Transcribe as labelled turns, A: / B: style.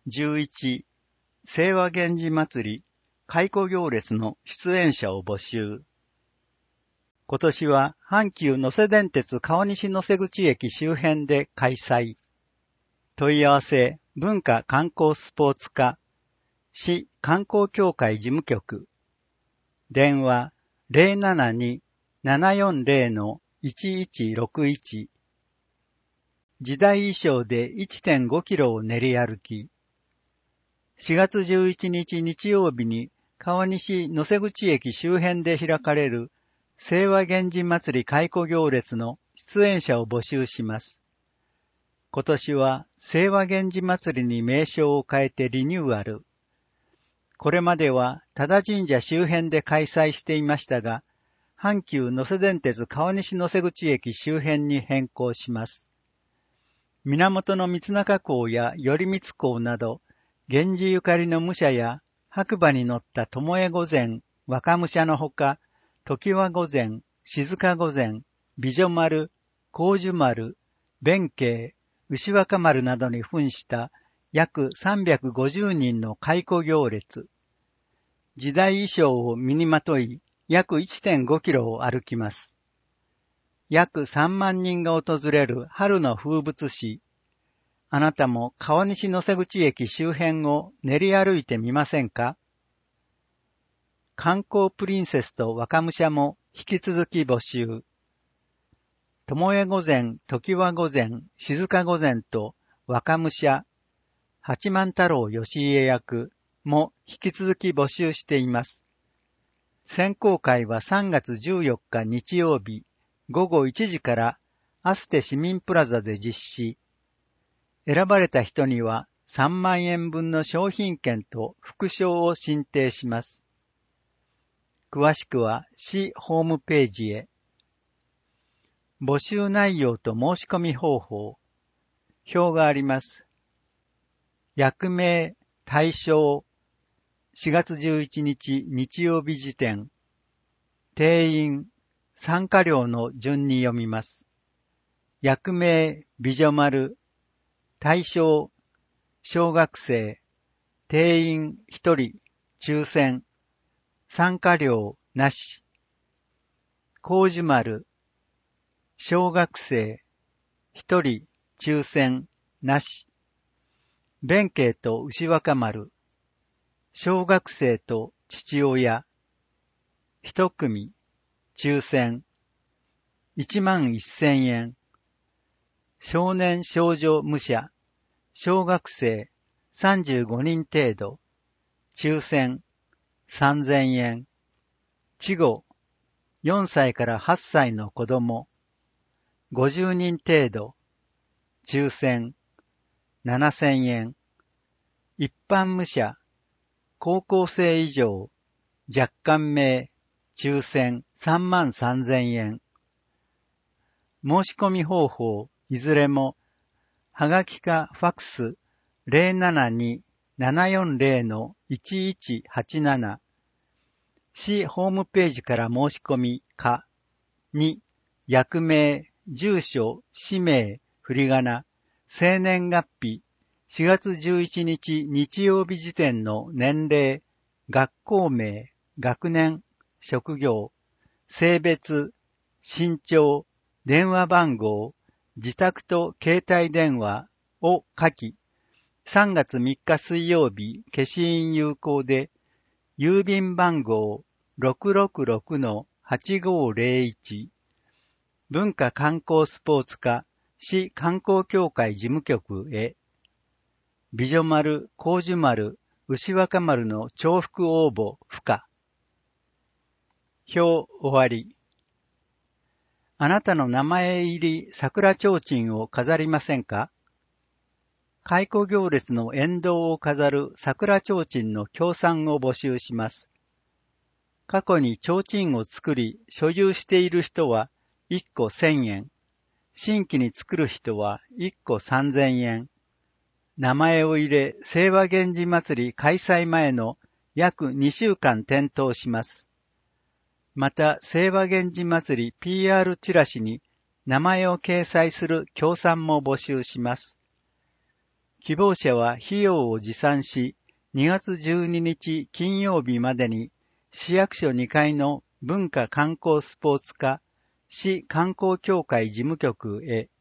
A: 11、清和源氏祭り、開古行列の出演者を募集。今年は阪急能勢電鉄川西能勢口駅周辺で開催。問い合わせ、文化観光スポーツ課、市観光協会事務局。電話 072-740-1161。時代衣装で 1.5 キロを練り歩き。4月11日日曜日に川西能勢口駅周辺で開かれる清和源氏祭り開古行列の出演者を募集します。今年は清和源氏祭りに名称を変えてリニューアル。これまでは多田神社周辺で開催していましたが、阪急能勢電鉄川西能勢口駅周辺に変更します。源光中公や頼光公など、源氏ゆかりの武者や白馬に乗った巴御前、若武者のほか、常盤御前、静御前、美女丸、光寿丸、弁慶、牛若丸などに扮した約350人の開古行列。時代衣装を身にまとい、約 1.5 キロを歩きます。約3万人が訪れる春の風物詩。あなたも川西能勢口駅周辺を練り歩いてみませんか？観光プリンセスと若武者も引き続き募集。巴御前、常盤御前、静御前と若武者、八幡太郎義家役も引き続き募集しています。選考会は3月14日日曜日午後1時からアステ市民プラザで実施。選ばれた人には3万円分の商品券と副賞を進呈します。詳しくは市ホームページへ。募集内容と申し込み方法。表があります。役名、対象。4月11日日曜日時点。定員、参加料の順に読みます。役名、美女丸。対象、小学生。定員1人、抽選。参加料なし。光寿丸。小学生。1人、抽選なし。弁慶と牛若丸。小学生と父親。1組、抽選。11,000円。少年少女武者。小学生35人程度。抽選。3,000円。稚語。4歳から8歳の子供。50人程度。抽選。7,000円。一般武者。高校生以上。若干名。抽選。33,000円。申し込み方法。いずれも、はがきかファックス 072-740-1187 市ホームページから申し込みか2、役名、住所、氏名、振り仮名、生年月日、4月11日日曜日時点の年齢、学校名、学年、職業、性別、身長、電話番号、自宅と携帯電話を書き、3月3日水曜日消印有効で、郵便番号 666-8501 文化観光スポーツ課市観光協会事務局へ。美女丸、光寿丸、牛若丸の重複応募不可。表終わり。あなたの名前入り桜提灯を飾りませんか？開古行列の沿道を飾る桜提灯の協賛を募集します。過去に提灯を作り所有している人は1個1000円。新規に作る人は1個3000円。名前を入れ清和源氏祭り開催前の約2週間点灯します。また、清和源氏祭り PR チラシに名前を掲載する協賛も募集します。 希望者は費用を持参し、2月12日金曜日までに市役所2階の文化観光スポーツ課市観光協会事務局へ